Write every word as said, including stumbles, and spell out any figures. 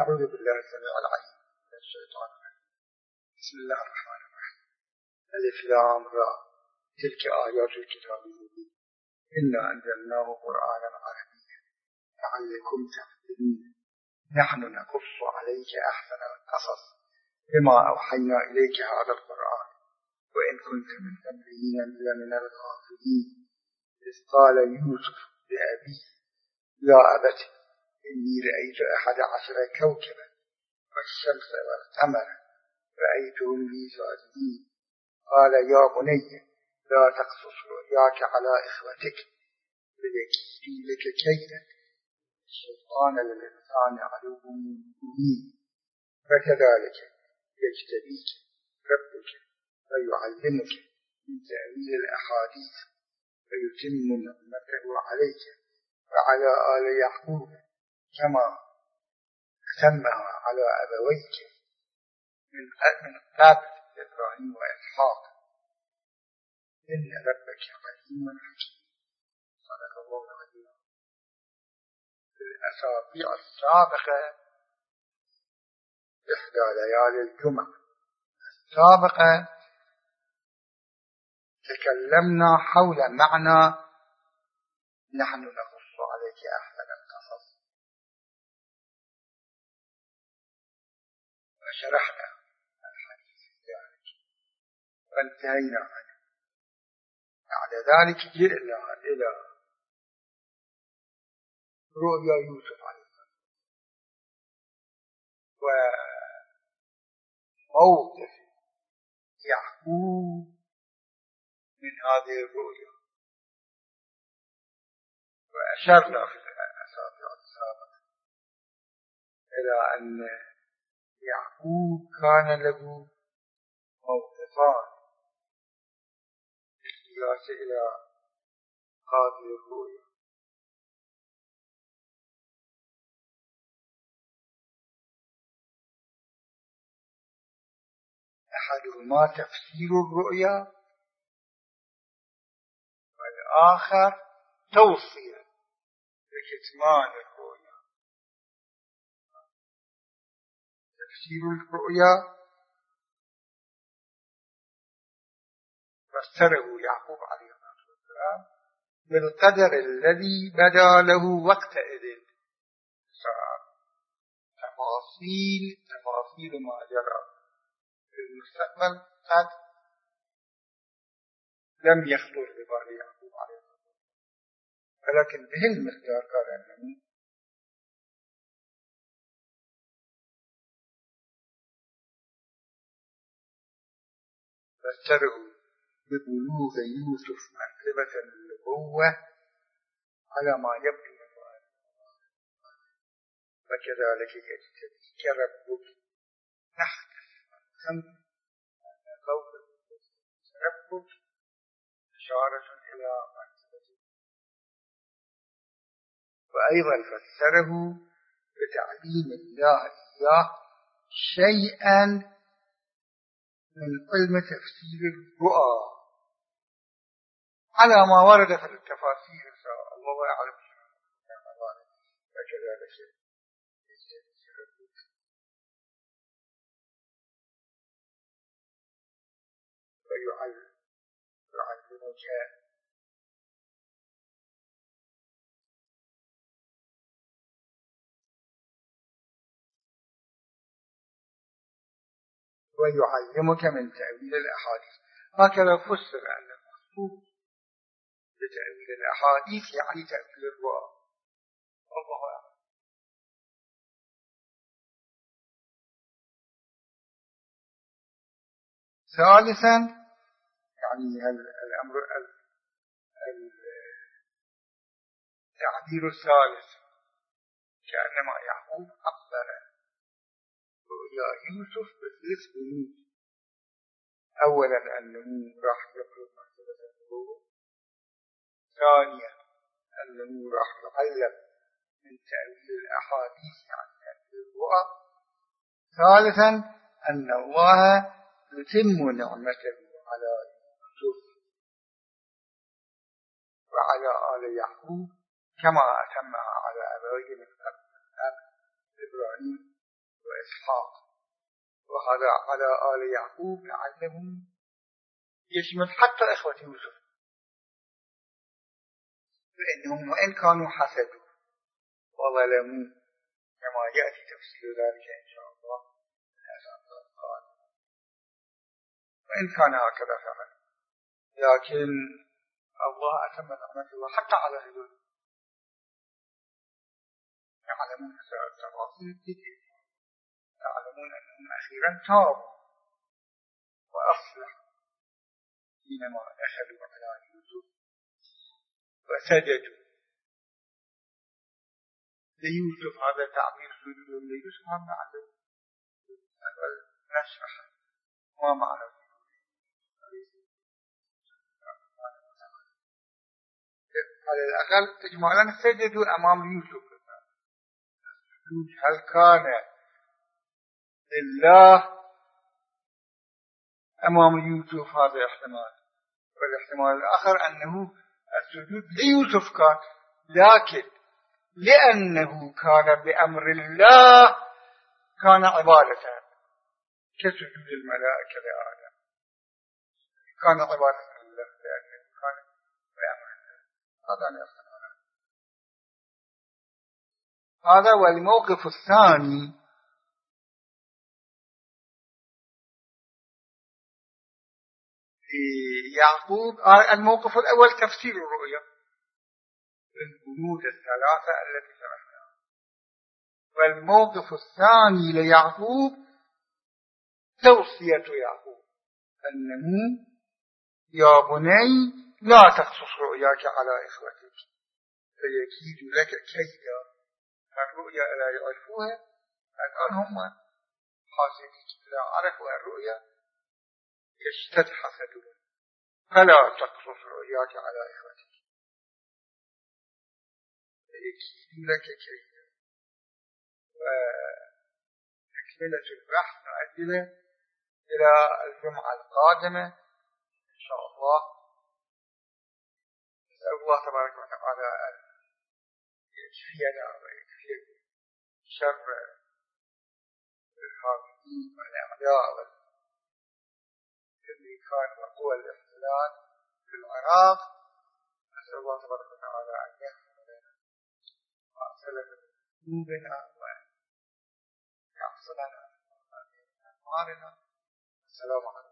أعوذ بالله السميع العليم من الشيطان الرجيم. بسم الله الرحمن الرحيم. ألف لام را تلك آيات الكتاب المبين إنا أنزلناه قرآنا عربيا لعلكم تعقلون نحن نقص عليك أحسن القصص بما أوحينا إليك هذا القرآن وإن كنت من قبله لمن الغافلين إذ قال يوسف لأبيه يا أبت إني رأيت أحد عشر كوكبا والشمس والقمر رأيتهم لي ساجدين قال يا بني لا تقصص رؤياك على إخوتك فيكيدوا لك كيدا الشيطان للإنسان عدو مبين فكذلك يجتبيك ربك ويعلمك من تأويل الأحاديث ويتم نعمته عليك وعلى آل يعقوب كما أتمها على أبويك من قبل إبراهيم وإسحاق إن ربك عليم حكيم. صدق الله العظيم. في الأسابيع السابقة إحدى ليالي الجمعة السابقة تكلمنا حول معنى نحن نقص عليك أحسن القصص وشرحنا الحديث في ذلك وانتهينا عنه. بعد ذلك جئنا إلى رؤيا يوسف عليه السلام وموقف يعقوب من هذه الرؤيا وأشرنا في الأسابيع السابقة إلى أن يعقوب كان له موقفان بالقياس إلى هذه الرؤيا. أحدهما تفسير الرؤيا والآخر توصية بكتمان الرؤيا. تفسير الرؤيا فسره يعقوب عليه السلام بالقدر الذي بدا له وقتئذ صار تفاصيل تفاصيل ما جرى في المستقبل قد لم يخطر ببال يعقوب عليه السلام ولكن به المقدار قال أنه فسره ببلوغ يوسف منقبة النبوة على ما يبدو من رأيه وكذلك يجتبيك ربك نحدث أن قول ربك إشارة إلى منقبته. وأيضا فسره بتعليم الله إياه شيئا من علم تفسير الرؤى على ما ورد في التفاسير الله أعلم وكذلك ويعلمك ويعلمك من تأويل الأحاديث. هكذا فسر أن المقصود بتأويل الأحاديث يعني تأويل الرؤى. الله أعلم. ثالثا يعني الأمر التعبير الثالث كأنما يعقوب عبر رؤيا يوسف بثلاث بنود. أولا أنه راح يبلغ مرتبة النبوة، ثانيا أنه راح يعلم من تأويل الأحاديث يعني تأويل الرؤى، ثالثا أن الله يتم نعمته على يوسف وعلى آل يعقوب كما أتمها على أبويه من قبل إبراهيم وإسحاق، وهذا على آل يعقوب لعله يشمل حتى إخوة يوسف، فإنهم وإن كانوا حسدوا وظلموا كما يأتي تفسير ذلك إن شاء الله قال، وإن كان هكذا فعلا، لكن الله أتم نعمته حتى على هذول يعلمون التفاصيل كثير، يعلمون أنهم أخيرا تابوا وأصلحوا حينما أخذوا على يوسف وسجدوا ليوسف. هذا تعبير سجود ليوسف هم نعلم نشرح ما معنى على الأقل إجمالا سجدوا أمام يوسف. هل كان لله أمام يوسف؟ هذا احتمال، والاحتمال الآخر أنه السجود ليوسف كان، لكن لأنه كان بأمر الله كان عبادة كسجود الملائكة لآدم، كان عبادة لله لأنه كان بأمر الله. هذا الاحتمال. هذا والموقف الثاني يعقوب. الموقف الأول تفسير الرؤيا، البنود الثلاثة التي شرحناها. والموقف الثاني ليعقوب توصية يعقوب أنه يا بني لا تقصص رؤياك على إخوتك فيكيد لك كيدا. الرؤيا لا يعرفوها، الآن هم حاسدين إذا عرفوا الرؤيا يشتد حسدهم، فلا تقصص رؤياك على إخوتك فيكيد لك كيدا. وتكملة البحث نؤجله إلى الجمعة القادمة إن شاء الله. نسأل الله تبارك وتعالى أن يكفينا ويكفي شر الحاكمين والأعداء والأمريكان وقوى الاحتلال في العراق. نسأل الله تبارك وتعالى أن يغفر لنا وأسلم ذنوبنا وأن يعصمنا من أعمالنا. السلام عليكم.